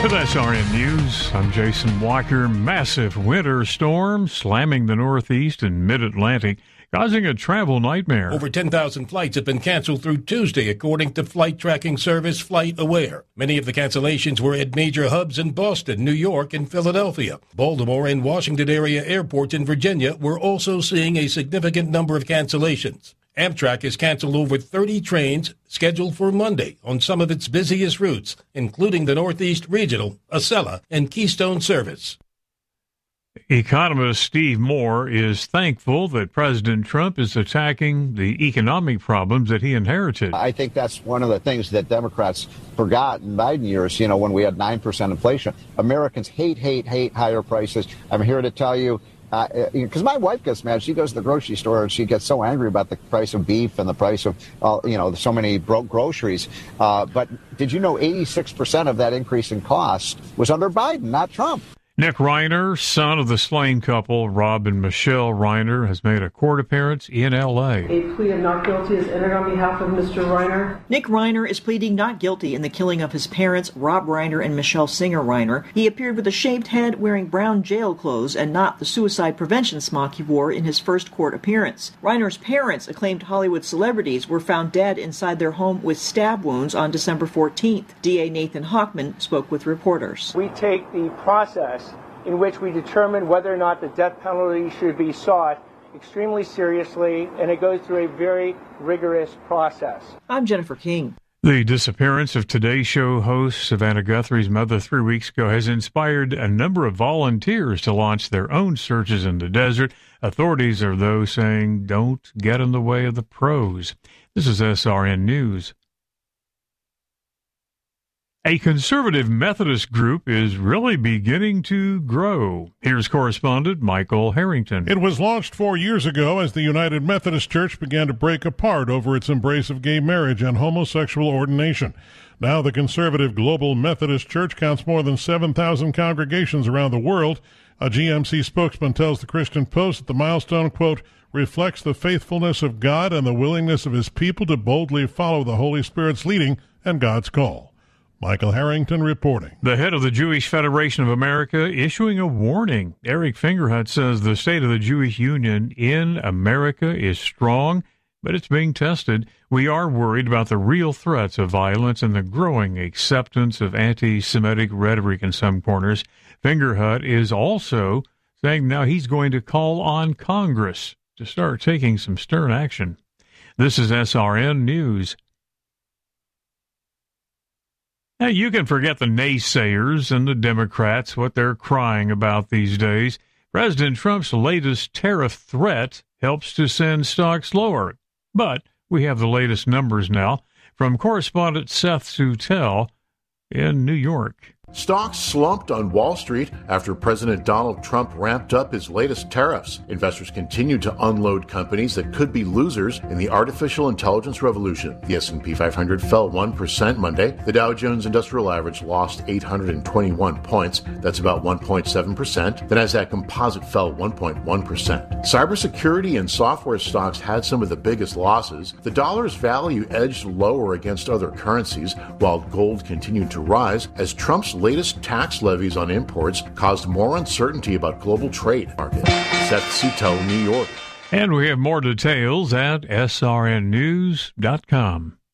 With SRN News, I'm Jason Walker. Massive winter storm slamming the Northeast and Mid-Atlantic, causing a travel nightmare. Over 10,000 flights have been canceled through Tuesday, according to flight tracking service FlightAware. Many of the cancellations were at major hubs in Boston, New York, and Philadelphia. Baltimore and Washington area airports in Virginia were also seeing a significant number of cancellations. Amtrak has canceled over 30 trains scheduled for Monday on some of its busiest routes, including the Northeast Regional, Acela, and Keystone service. Economist Steve Moore is thankful that President Trump is attacking the economic problems that he inherited. I think that's one of the things that Democrats forgot in Biden years, when we had 9% inflation. Americans hate higher prices. I'm here to tell you, because my wife gets mad. She goes to the grocery store and she gets so angry about the price of beef and the price of, so many groceries. But did you know 86% of that increase in cost was under Biden, not Trump? Nick Reiner, son of the slain couple, Rob and Michelle Reiner, has made a court appearance in L.A. A plea of not guilty is entered on behalf of Mr. Reiner. Nick Reiner is pleading not guilty in the killing of his parents, Rob Reiner and Michelle Singer Reiner. He appeared with a shaved head, wearing brown jail clothes, and not the suicide prevention smock he wore in his first court appearance. Reiner's parents, acclaimed Hollywood celebrities, were found dead inside their home with stab wounds on December 14th. DA Nathan Hochman spoke with reporters. We take the process in which we determine whether or not the death penalty should be sought extremely seriously, and it goes through a very rigorous process. I'm Jennifer King. The disappearance of Today Show host Savannah Guthrie's mother 3 weeks ago has inspired a number of volunteers to launch their own searches in the desert. Authorities are, though, saying don't get in the way of the pros. This is SRN News. A conservative Methodist group is really beginning to grow. Here's correspondent Michael Harrington. It was launched 4 years ago as the United Methodist Church began to break apart over its embrace of gay marriage and homosexual ordination. Now the conservative Global Methodist Church counts more than 7,000 congregations around the world. A GMC spokesman tells the Christian Post that the milestone, quote, reflects the faithfulness of God and the willingness of his people to boldly follow the Holy Spirit's leading and God's call. Michael Harrington reporting. The head of the Jewish Federation of America issuing a warning. Eric Fingerhut says the state of the Jewish Union in America is strong, but it's being tested. We are worried about the real threats of violence and the growing acceptance of anti-Semitic rhetoric in some corners. Fingerhut is also saying now he's going to call on Congress to start taking some stern action. This is SRN News. Now, you can forget the naysayers and the Democrats, what they're crying about these days. President Trump's latest tariff threat helps to send stocks lower. But we have the latest numbers now from correspondent Seth Sutel in New York. Stocks slumped on Wall Street after President Donald Trump ramped up his latest tariffs. Investors continued to unload companies that could be losers in the artificial intelligence revolution. The S&P 500 fell 1% Monday. The Dow Jones Industrial Average lost 821 points. That's about 1.7%. The Nasdaq Composite fell 1.1%. Cybersecurity and software stocks had some of the biggest losses. The dollar's value edged lower against other currencies, while gold continued to rise as Trump's latest tax levies on imports caused more uncertainty about global trade market. Seth Sutel, New York. And we have more details at srnnews.com.